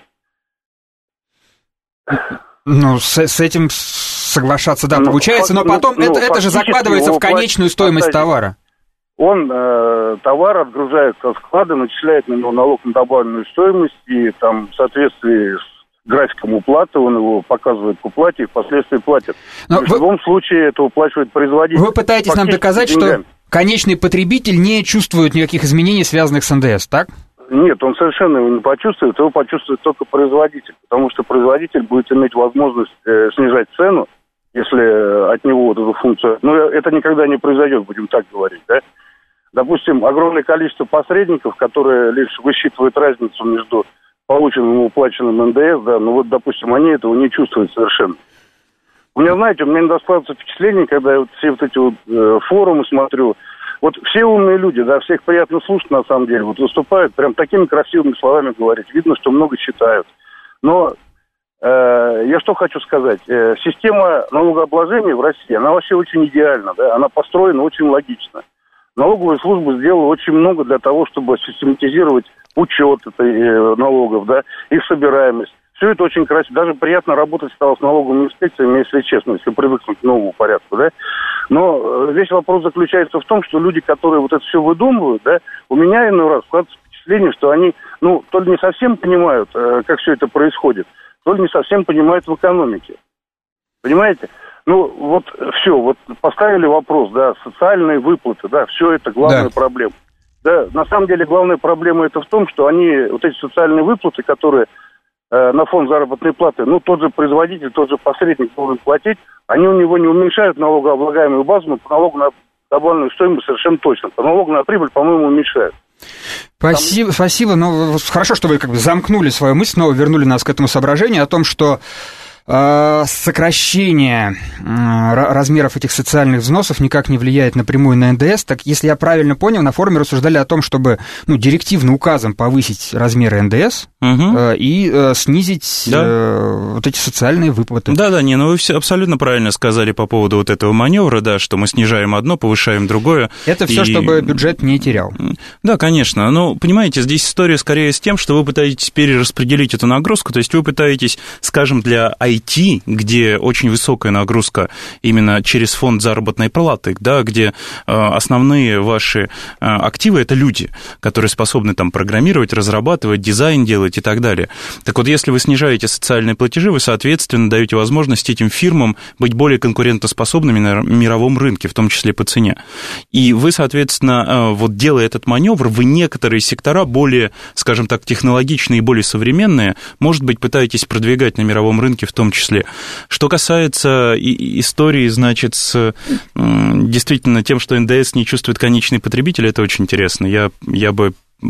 Ну, с, с этим соглашаться, да, ну, получается, но потом ну, это, это же закладывается в конечную стоимость платит, товара. Он э, товар отгружает со склада, начисляет на него налог на добавленную стоимость, и там в соответствии с графиком уплаты он его показывает к уплате и впоследствии платит. Но в вы... любом случае это уплачивает производитель. Вы пытаетесь нам доказать, деньгами. Что конечный потребитель не чувствует никаких изменений, связанных с эн дэ эс, так? Нет, он совершенно его не почувствует, его почувствует только производитель, потому что производитель будет иметь возможность э, снижать цену, если от него вот эту функцию... Но это никогда не произойдет, будем так говорить, да? Допустим, огромное количество посредников, которые лишь высчитывают разницу между полученным и уплаченным эн дэ эс, да, ну вот, допустим, они этого не чувствуют совершенно. У меня, знаете, у меня иногда складывается впечатление, когда я вот все вот эти вот э, форумы смотрю, вот все умные люди, да, всех приятно слушать, на самом деле, вот выступают, прям такими красивыми словами говорить, видно, что много читают. Но э, я что хочу сказать, э, система налогообложения в России, она вообще очень идеальна, да, она построена очень логично. Налоговая служба сделала очень много для того, чтобы систематизировать учет этой э, налогов, да, их собираемость. Все это очень красиво. Даже приятно работать стало с налоговыми инспекциями, если честно, если привыкнуть к новому порядку, да. Но весь вопрос заключается в том, что люди, которые вот это все выдумывают, да, у меня иной раз складывается впечатление, что они, ну, то ли не совсем понимают, э, как все это происходит, то ли не совсем понимают в экономике. Понимаете? Ну, вот все, вот поставили вопрос, да, социальные выплаты, да, все это главная да. проблема. Да, на самом деле главная проблема это в том, что они, вот эти социальные выплаты, которые э, на фонд заработной платы, ну, тот же производитель, тот же посредник должен платить, они у него не уменьшают налогооблагаемую базу, но по налогу на добавленную стоимость совершенно точно. По налогу на прибыль, по-моему, уменьшают. Спасибо, Там... спасибо. Ну, хорошо, что вы как бы замкнули свою мысль, снова вернули нас к этому соображению о том, что сокращение размеров этих социальных взносов никак не влияет напрямую на эн дэ эс. Так, если я правильно понял, на форуме рассуждали о том, чтобы ну, директивно указом повысить размеры эн дэ эс угу. э, и э, снизить да. э, вот эти социальные выплаты. Да-да, не, ну вы все абсолютно правильно сказали по поводу вот этого маневра, да, что мы снижаем одно, повышаем другое. Это все, и... чтобы бюджет не терял. Да, конечно. Но, понимаете, здесь история скорее с тем, что вы пытаетесь перераспределить эту нагрузку, то есть вы пытаетесь, скажем, для ай ти, где очень высокая нагрузка именно через фонд заработной платы, да, где э, основные ваши э, активы – это люди, которые способны там программировать, разрабатывать, дизайн делать и так далее. Так вот, если вы снижаете социальные платежи, вы, соответственно, даете возможность этим фирмам быть более конкурентоспособными на мировом рынке, в том числе по цене. И вы, соответственно, э, вот делая этот маневр, вы некоторые сектора более, скажем так, технологичные и более современные, может быть, пытаетесь продвигать на мировом рынке в том числе. Что касается и истории, значит, с действительно тем, что эн дэ эс не чувствует конечный потребитель, это очень интересно. Я, я бы,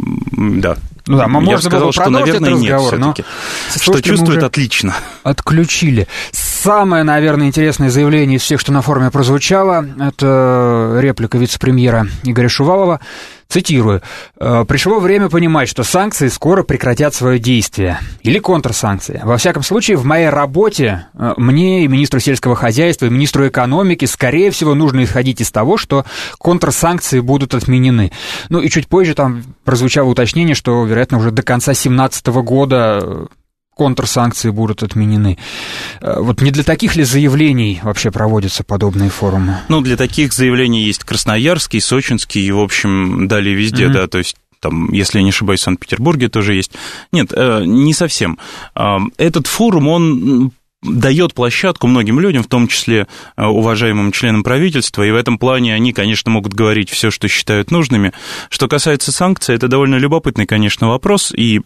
да... Ну да, мы я можно сказал, было что, наверное, этот нет разговор, но что чувствует отлично. Отключили. Самое, наверное, интересное заявление из всех, что на форуме прозвучало, это реплика вице-премьера Игоря Шувалова. Цитирую. «Пришло время понимать, что санкции скоро прекратят свое действие. Или контрсанкции. Во всяком случае, в моей работе мне и министру сельского хозяйства, и министру экономики, скорее всего, нужно исходить из того, что контрсанкции будут отменены». Ну и чуть позже там прозвучало уточнение, что, вероятно, уже до конца две тысячи семнадцатого года контрсанкции будут отменены. Вот не для таких ли заявлений вообще проводятся подобные форумы? Ну, для таких заявлений есть Красноярский, Сочинский, и, в общем, далее везде, mm-hmm. да, то есть там, если я не ошибаюсь, в Санкт-Петербурге тоже есть. Нет, не совсем. Этот форум, он дает площадку многим людям, в том числе уважаемым членам правительства, и в этом плане они, конечно, могут говорить все, что считают нужными. Что касается санкций, это довольно любопытный, конечно, вопрос, и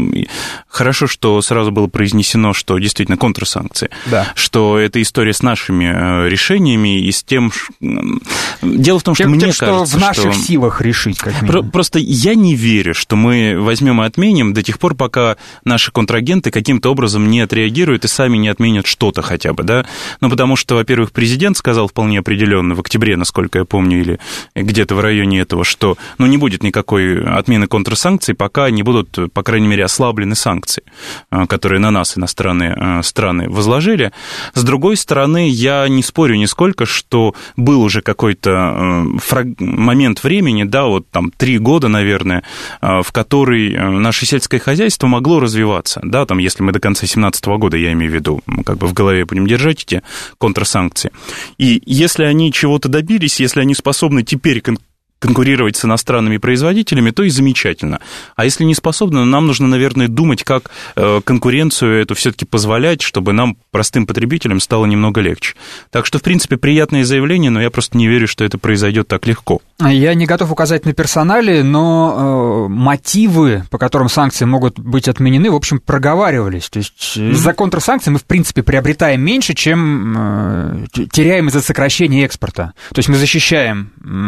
хорошо, что сразу было произнесено, что действительно контрсанкции, да. Что это история с нашими решениями и с тем... Дело в том, что тем, мне тем, кажется, что в наших что... силах решить, как минимум. Просто я не верю, что мы возьмем и отменим до тех пор, пока наши контрагенты каким-то образом не отреагируют и сами не отменят изменят что-то хотя бы, да, ну, потому что, во-первых, президент сказал вполне определенно в октябре, насколько я помню, или где-то в районе этого, что, ну, не будет никакой отмены контрсанкций, пока не будут, по крайней мере, ослаблены санкции, которые на нас иностранные страны возложили. С другой стороны, я не спорю нисколько, что был уже какой-то фраг... момент времени, да, вот там три года, наверное, в который наше сельское хозяйство могло развиваться, да, там, если мы до конца две тысячи семнадцатого года, я имею в виду, как бы в голове будем держать эти контрсанкции. И если они чего-то добились, если они способны теперь конкурировать с иностранными производителями, то и замечательно. А если не способны, нам нужно, наверное, думать, как конкуренцию эту все-таки позволять, чтобы нам, простым потребителям, стало немного легче. Так что, в принципе, приятное заявление, но я просто не верю, что это произойдет так легко. Я не готов указать на персонали, но э, мотивы, по которым санкции могут быть отменены, в общем, проговаривались. То есть mm-hmm. из-за контрсанкций мы, в принципе, приобретаем меньше, чем э, теряем из-за сокращения экспорта. То есть мы защищаем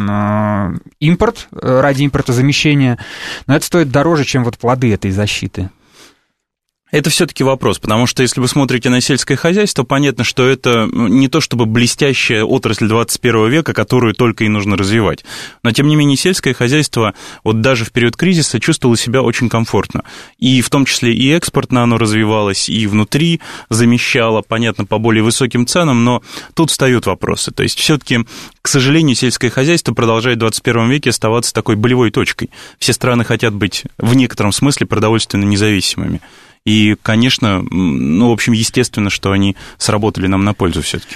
э, импорт ради импортозамещения, но это стоит дороже, чем вот плоды этой защиты. Это все-таки вопрос, потому что если вы смотрите на сельское хозяйство, понятно, что это не то чтобы блестящая отрасль двадцать первого века, которую только и нужно развивать. Но, тем не менее, сельское хозяйство вот даже в период кризиса чувствовало себя очень комфортно. И в том числе и экспортно оно развивалось, и внутри замещало, понятно, по более высоким ценам, но тут встают вопросы. То есть все-таки, к сожалению, сельское хозяйство продолжает в двадцать первом веке оставаться такой болевой точкой. Все страны хотят быть в некотором смысле продовольственно независимыми. И, конечно, ну, в общем, естественно, что они сработали нам на пользу все-таки.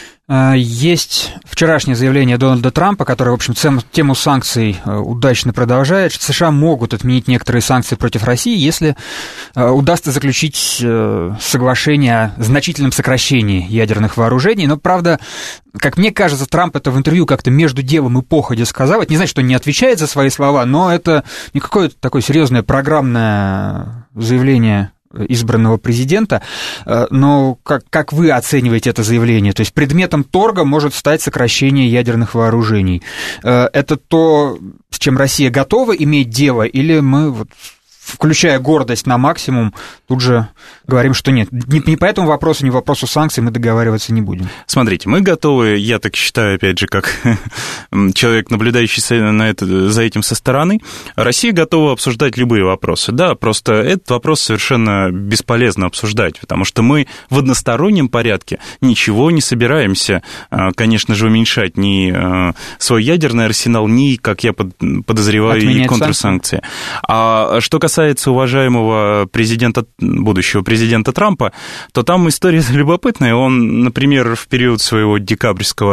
Есть вчерашнее заявление Дональда Трампа, которое, в общем, тему санкций удачно продолжает. США могут отменить некоторые санкции против России, если удастся заключить соглашение о значительном сокращении ядерных вооружений. Но, правда, как мне кажется, Трамп это в интервью как-то между делом и походя сказал. Это не значит, что он не отвечает за свои слова, но это не какое-то такое серьезное программное заявление избранного президента, но как, как вы оцениваете это заявление? То есть предметом торга может стать сокращение ядерных вооружений. Это то, с чем Россия готова иметь дело, или мы, вот, включая гордость на максимум, тут же говорим, что нет, ни, ни по этому вопросу, ни по вопросу санкций мы договариваться не будем? Смотрите, мы готовы, я так считаю, опять же, как человек, наблюдающий на это, за этим со стороны, Россия готова обсуждать любые вопросы. Да, просто этот вопрос совершенно бесполезно обсуждать, потому что мы в одностороннем порядке ничего не собираемся, конечно же, уменьшать ни свой ядерный арсенал, ни, как я подозреваю, отменять и контрсанкции. А что касается касается уважаемого президента, будущего президента Трампа, то там история любопытная. Он, например, в период своего декабрьского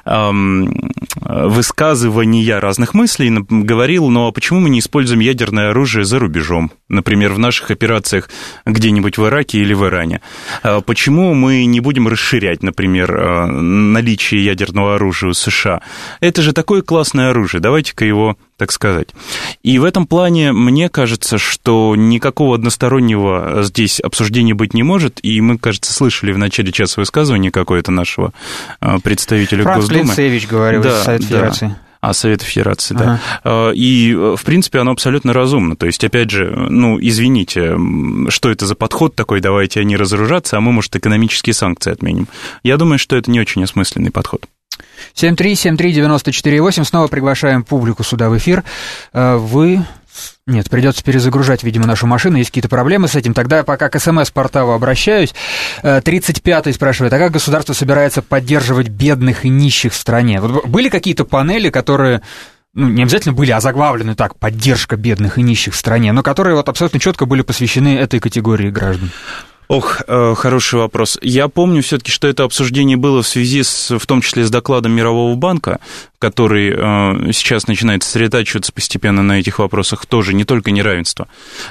эм, высказывания разных мыслей говорил, ну а почему мы не используем ядерное оружие за рубежом? Например, в наших операциях где-нибудь в Ираке или в Иране. Почему мы не будем расширять, например, наличие ядерного оружия у США? Это же такое классное оружие, давайте-ка его, так сказать. И в этом плане мне кажется, что никакого одностороннего здесь обсуждения быть не может, и мы, кажется, слышали в начале часа высказывания какое-то нашего представителя Франц Госдумы. Франц Клинцевич говорил из Совета Федерации. А, Совета Федерации, да. Ага. И, в принципе, оно абсолютно разумно. То есть, опять же, ну, извините, что это за подход такой, давайте они разоружаться, а мы, может, экономические санкции отменим. Я думаю, что это не очень осмысленный подход. семь три семь три девять четыре восемь. Снова приглашаем публику сюда в эфир. Вы... Нет, придется перезагружать, видимо, нашу машину, есть какие-то проблемы с этим. Тогда пока к СМС-порталу обращаюсь. тридцать пятый спрашивает, а как государство собирается поддерживать бедных и нищих в стране? Вот были какие-то панели, которые, ну, не обязательно были озаглавлены так, поддержка бедных и нищих в стране, но которые вот абсолютно четко были посвящены этой категории граждан? Ох, хороший вопрос. Я помню все-таки, что это обсуждение было в связи с, в том числе с докладом Мирового банка, который сейчас начинает сосредотачиваться постепенно на этих вопросах, тоже не только неравенство.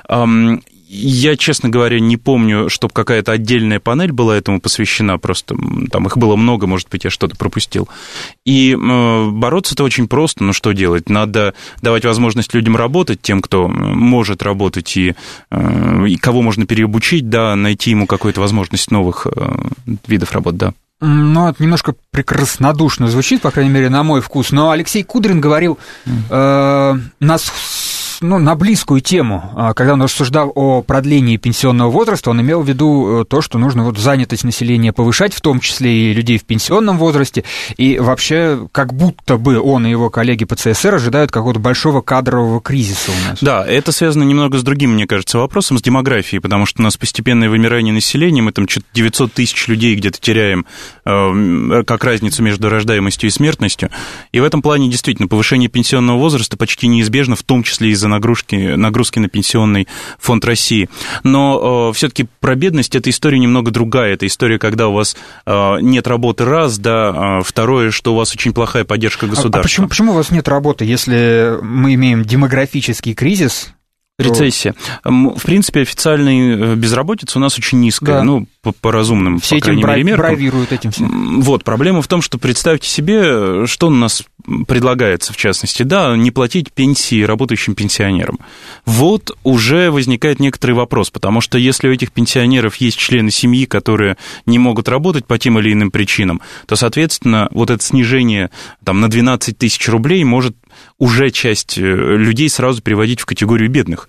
Я, честно говоря, не помню, чтобы какая-то отдельная панель была этому посвящена, просто там их было много, может быть, я что-то пропустил. И э, бороться-то очень просто, ну что делать? Надо давать возможность людям работать, тем, кто может работать и, э, и кого можно переобучить, да, найти ему какую-то возможность новых э, видов работ, да. Ну, это немножко прекраснодушно звучит, по крайней мере, на мой вкус, но Алексей Кудрин говорил, э, нас... ну, на близкую тему. Когда он рассуждал о продлении пенсионного возраста, он имел в виду то, что нужно вот занятость населения повышать, в том числе и людей в пенсионном возрасте, и вообще как будто бы он и его коллеги по ЦСР ожидают какого-то большого кадрового кризиса у нас. Да, это связано немного с другим, мне кажется, вопросом, с демографией, потому что у нас постепенное вымирание населения, мы там что-то девятьсот тысяч людей где-то теряем, э, как разницу между рождаемостью и смертностью, и в этом плане действительно повышение пенсионного возраста почти неизбежно, в том числе из-за нагрузки, нагрузки на пенсионный фонд России. Но э, все-таки про бедность это история немного другая. Это история, когда у вас э, нет работы раз, да, а второе, что у вас очень плохая поддержка государства. А, а почему, почему у вас нет работы, если мы имеем демографический кризис? Рецессия. В принципе, официальная безработица у нас очень низкая, да. ну, по, по разумным, все по крайней этим мере, меркам. бравируют этим всем. Вот, проблема в том, что представьте себе, что у нас предлагается, в частности, да, не платить пенсии работающим пенсионерам. Вот уже возникает некоторый вопрос, потому что если у этих пенсионеров есть члены семьи, которые не могут работать по тем или иным причинам, то, соответственно, вот это снижение там, на двенадцать тысяч рублей может уже часть людей сразу переводить в категорию бедных.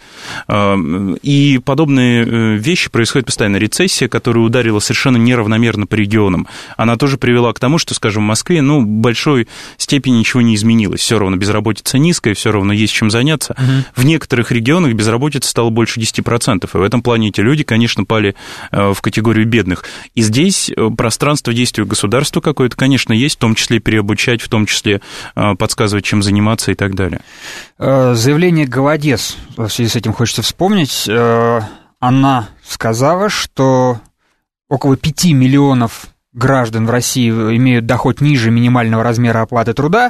И подобные вещи происходят постоянно. Рецессия, которая ударила совершенно неравномерно по регионам, она тоже привела к тому, что, скажем, в Москве, ну, в большой степени ничего не изменилось. Все равно безработица низкая, все равно есть чем заняться. Uh-huh. В некоторых регионах безработица стала больше десять процентов, и в этом плане эти люди, конечно, пали в категорию бедных. И здесь пространство действия государства какое-то, конечно, есть, в том числе переобучать, в том числе подсказывать, чем заниматься и так далее. Заявление Голодец, в связи с этим хочется вспомнить, она сказала, что около пяти миллионов граждан в России имеют доход ниже минимального размера оплаты труда,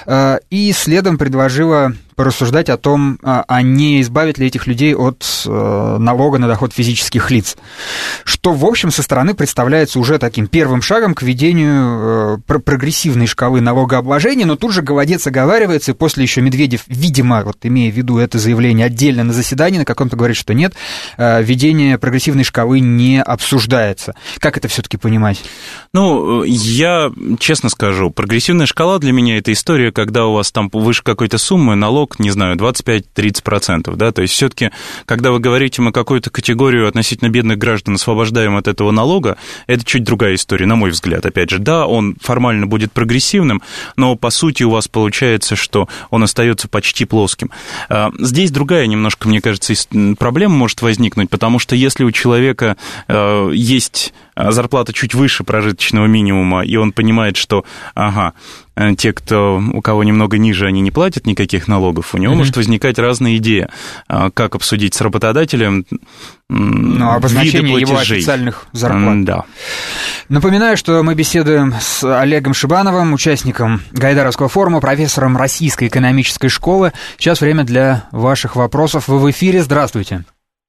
и следом предложила порассуждать о том, а не избавить ли этих людей от налога на доход физических лиц, что, в общем, со стороны представляется уже таким первым шагом к введению прогрессивной шкалы налогообложения, но тут же Голодец оговаривается, и после еще Медведев, видимо, вот имея в виду это заявление отдельно на заседании, на каком-то говорит, что нет, введение прогрессивной шкалы не обсуждается. Как это все-таки понимать? Ну, я честно скажу, прогрессивная шкала для меня это история, когда у вас там выше какой-то суммы налог, не знаю, двадцать пять - тридцать процентов, да, то есть все-таки, когда вы говорите, мы какую-то категорию относительно бедных граждан освобождаем от этого налога, это чуть другая история, на мой взгляд, опять же, да, он формально будет прогрессивным, но по сути у вас получается, что он остается почти плоским. Здесь другая немножко, мне кажется, проблема может возникнуть, потому что если у человека есть зарплата чуть выше прожиточного минимума, и он понимает, что, ага, те, кто, у кого немного ниже, они не платят никаких налогов, у него mm-hmm. может возникать разная идея, как обсудить с работодателем ну, обозначение его официальных зарплат. Да. Напоминаю, что мы беседуем с Олегом Шибановым, участником Гайдаровского форума, профессором Российской экономической школы. Сейчас время для ваших вопросов. Вы в эфире. Здравствуйте.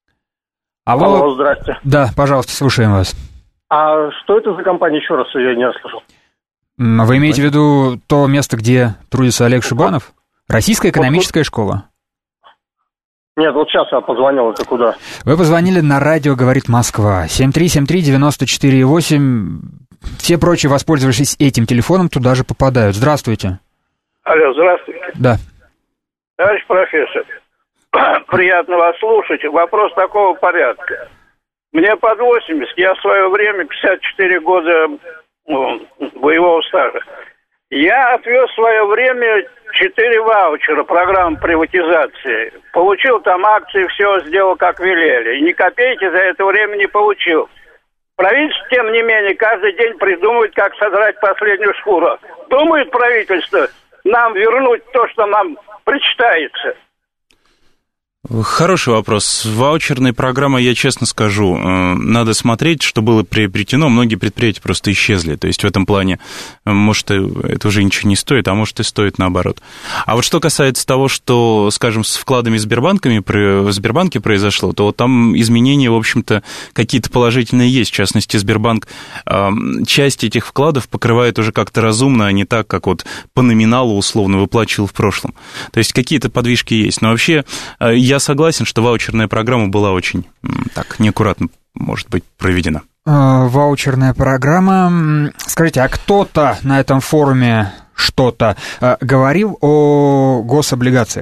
Алло, Алло здрасте. Да, пожалуйста, слушаем вас. А что это за компания? Еще раз, я не расслышал. Вы имеете в виду то место, где трудится Олег Шибанов? Российская экономическая вот, школа? Нет, вот сейчас я позвонил, это куда? Вы позвонили на радио «Говорит Москва». семь три семь три девять четыре восемь. Все прочие, воспользовавшись этим телефоном, туда же попадают. Здравствуйте. Алло, здравствуйте. Да. Товарищ профессор, приятно вас слушать. Вопрос такого порядка. Мне под восемьдесят, я в свое время пятьдесят четыре года ну, боевого стажа. Я отвез в свое время четыре ваучера программы приватизации. Получил там акции, все сделал как велели. И ни копейки за это время не получил. Правительство, тем не менее, каждый день придумывает, как содрать последнюю шкуру. Думает правительство нам вернуть то, что нам причитается. Хороший вопрос. Ваучерная программа, я честно скажу, надо смотреть, что было приобретено. Многие предприятия просто исчезли. То есть в этом плане, может, это уже ничего не стоит, а может и стоит наоборот. А вот что касается того, что, скажем, с вкладами Сбербанками, в Сбербанке произошло, то там изменения, в общем-то, какие-то положительные есть. В частности, Сбербанк часть этих вкладов покрывает уже как-то разумно, а не так, как вот по номиналу условно выплачивал в прошлом. То есть какие-то подвижки есть. Но вообще, я Я согласен, что ваучерная программа была очень так неаккуратно, может быть, проведена. Ваучерная программа. Скажите, а кто-то на этом форуме что-то говорил о гособлигациях?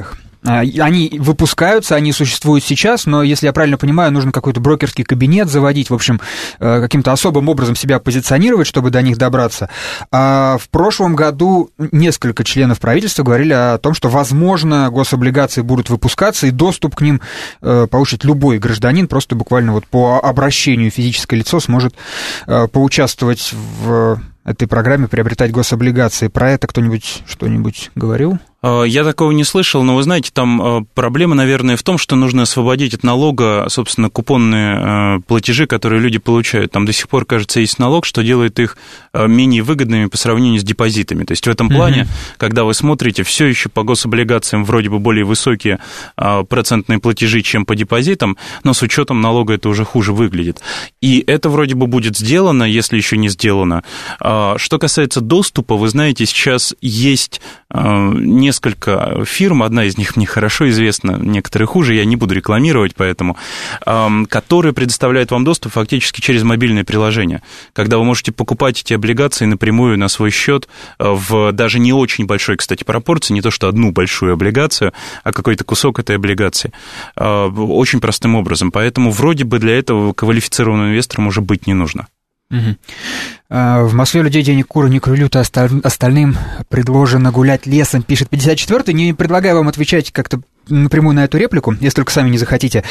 Они выпускаются, они существуют сейчас, но, если я правильно понимаю, нужно какой-то брокерский кабинет заводить, в общем, каким-то особым образом себя позиционировать, чтобы до них добраться. А в прошлом году несколько членов правительства говорили о том, что, возможно, гособлигации будут выпускаться, и доступ к ним получит любой гражданин, просто буквально вот по обращению физическое лицо сможет поучаствовать в этой программе, приобретать гособлигации. Про это кто-нибудь что-нибудь говорил? Я такого не слышал, но вы знаете, там проблема, наверное, в том, что нужно освободить от налога, собственно, купонные платежи, которые люди получают. Там до сих пор, кажется, есть налог, что делает их менее выгодными по сравнению с депозитами. То есть в этом плане, mm-hmm. когда вы смотрите, все еще по гособлигациям вроде бы более высокие процентные платежи, чем по депозитам, но с учетом налога это уже хуже выглядит. И это вроде бы будет сделано, если еще не сделано. Что касается доступа, вы знаете, сейчас есть несколько несколько фирм, одна из них мне хорошо известна, некоторые хуже, я не буду рекламировать, поэтому, которые предоставляют вам доступ фактически через мобильное приложение, когда вы можете покупать эти облигации напрямую на свой счет в даже не очень большой, кстати, пропорции, не то что одну большую облигацию, а какой-то кусок этой облигации, очень простым образом, поэтому вроде бы для этого квалифицированным инвестором уже быть не нужно. Угу. В Москве людей денег куры не клюют, а остальным предложено гулять лесом, пишет пятьдесят четвёртый. Не предлагаю вам отвечать как-то напрямую на эту реплику, если только сами не захотите.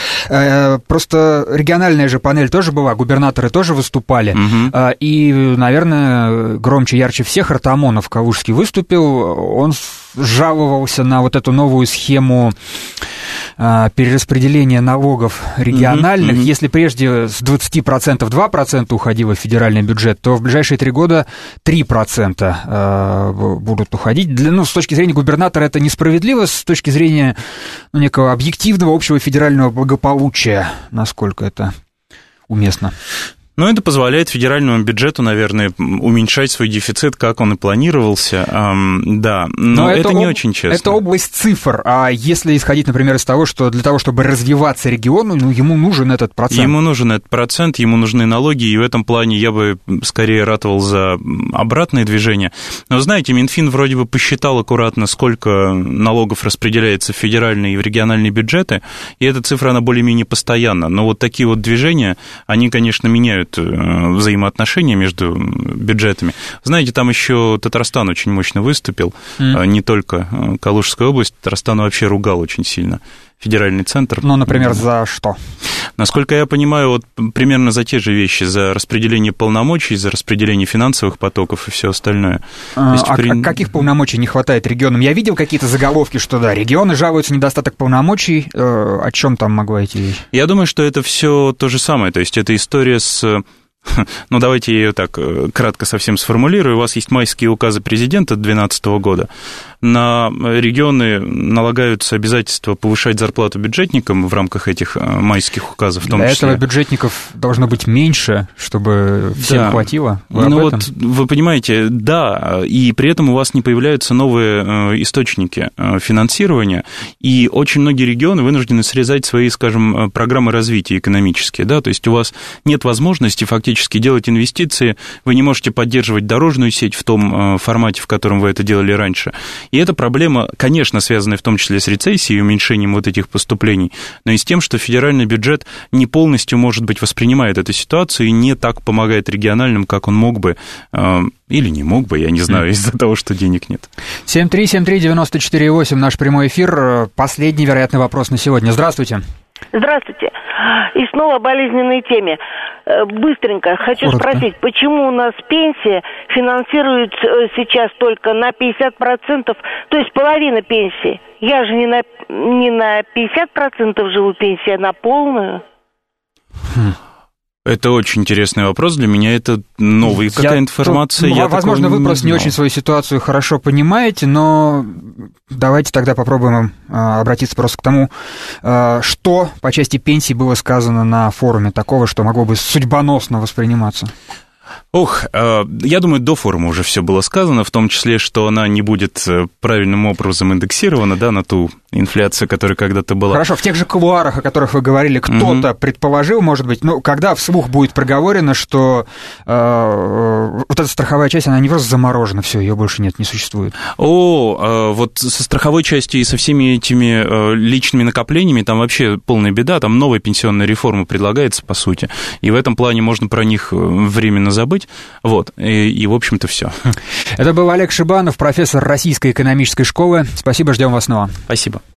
Просто региональная же панель тоже была, губернаторы тоже выступали. Угу. И, наверное, громче, ярче всех Артамонов Калужский выступил. Он жаловался на вот эту новую схему перераспределения налогов региональных. Mm-hmm. Если прежде с двадцати процентов два процента уходило в федеральный бюджет, то в ближайшие три года три процента будут уходить. Для, ну, с точки зрения губернатора это несправедливо, с точки зрения ну, некого объективного общего федерального благополучия, насколько это уместно. Ну, это позволяет федеральному бюджету, наверное, уменьшать свой дефицит, как он и планировался, эм, да, но, но это, это не об... очень честно. Это область цифр, а если исходить, например, из того, что для того, чтобы развиваться региону, ну, ему нужен этот процент. Ему нужен этот процент, ему нужны налоги, и в этом плане я бы скорее ратовал за обратное движение. Но, знаете, Минфин вроде бы посчитал аккуратно, сколько налогов распределяется в федеральные и в региональные бюджеты, и эта цифра, она более-менее постоянна. Но вот такие вот движения, они, конечно, меняют взаимоотношения между бюджетами. Знаете, там еще Татарстан очень мощно выступил, mm. не только Калужская область, Татарстан вообще ругал очень сильно федеральный центр. Ну, например, за что? Насколько я понимаю, вот примерно за те же вещи, за распределение полномочий, за распределение финансовых потоков и все остальное. А, есть, а при... каких полномочий не хватает регионам? Я видел какие-то заголовки, что да, регионы жалуются, недостаток полномочий. О чем там могла идти речь? Я думаю, что это все то же самое. То есть это история с... Ну, давайте я ее так кратко совсем сформулирую. У вас есть майские указы президента две тысячи двенадцатого года. На регионы налагаются обязательства повышать зарплату бюджетникам в рамках этих майских указов в том Для числе. Для этого бюджетников должно быть меньше, чтобы всем да. хватило. Вы ну вот, вы понимаете, да, и при этом у вас не появляются новые источники финансирования, и очень многие регионы вынуждены срезать свои, скажем, программы развития экономические, да, то есть у вас нет возможности фактически делать инвестиции, вы не можете поддерживать дорожную сеть в том формате, в котором вы это делали раньше. И эта проблема, конечно, связана в том числе с рецессией и уменьшением вот этих поступлений, но и с тем, что федеральный бюджет не полностью, может быть, воспринимает эту ситуацию и не так помогает региональным, как он мог бы, или не мог бы, я не знаю, из-за того, что денег нет. семь три семь три девять четыре восемь, наш прямой эфир. Последний, вероятный вопрос на сегодня. Здравствуйте. Здравствуйте. И снова о болезненной теме. Быстренько хочу Коротко. спросить, почему у нас пенсия финансируется сейчас только на пятьдесят процентов, то есть половина пенсии? Я же не на, не на пятьдесят процентов живу пенсии, а на полную. Хм. Это очень интересный вопрос. Для меня это новая какая информация. Ну, я возможно, вы просто не очень свою ситуацию хорошо понимаете, но давайте тогда попробуем обратиться просто к тому, что по части пенсии было сказано на форуме такого, что могло бы судьбоносно восприниматься. Ох, я думаю, до форума уже все было сказано, в том числе, что она не будет правильным образом индексирована, да, на ту инфляцию, которая когда-то была. Хорошо, в тех же кулуарах, о которых вы говорили, кто-то mm-hmm. предположил, может быть, ну, когда вслух будет проговорено, что э, вот эта страховая часть, она не просто заморожена, все, ее больше нет, не существует. О, вот со страховой частью и со всеми этими личными накоплениями там вообще полная беда, там новая пенсионная реформа предлагается, по сути, и в этом плане можно про них временно забыть, вот, и, и в общем-то, все. Это был Олег Шибанов, профессор Российской экономической школы. Спасибо, ждем вас снова. Спасибо.